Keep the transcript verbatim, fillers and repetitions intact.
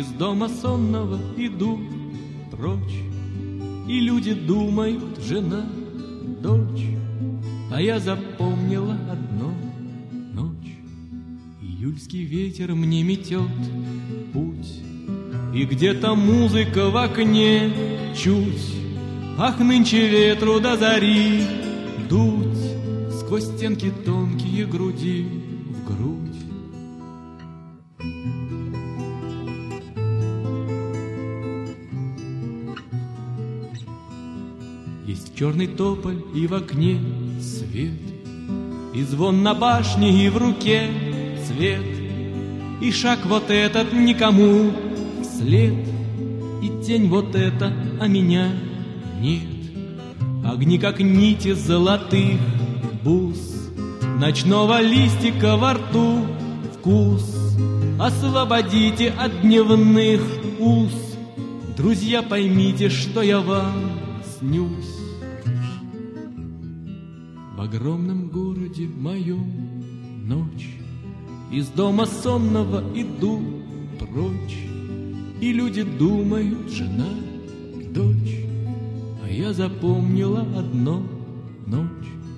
из дома сонного иду прочь, и люди думают: жена, дочь. А я запомнила одно: ночь. Июльский ветер мне метет путь, и где-то музыка в окне чуть. Ах, нынче ветру до зари дуть сквозь стенки тонкие груди в грудь. Есть черный тополь и в окне свет, и звон на башне, и в руке цвет, и шаг вот этот никому вслед, и тень вот эта, а меня нет. Огни, как нити золотых бус, ночного листика во рту вкус. Освободите от дневных уз, друзья, поймите, что я вам снюсь. В огромном городе моем ночь, из дома сонного иду прочь, и люди думают: жена, дочь. А я запомнила одно: ночь.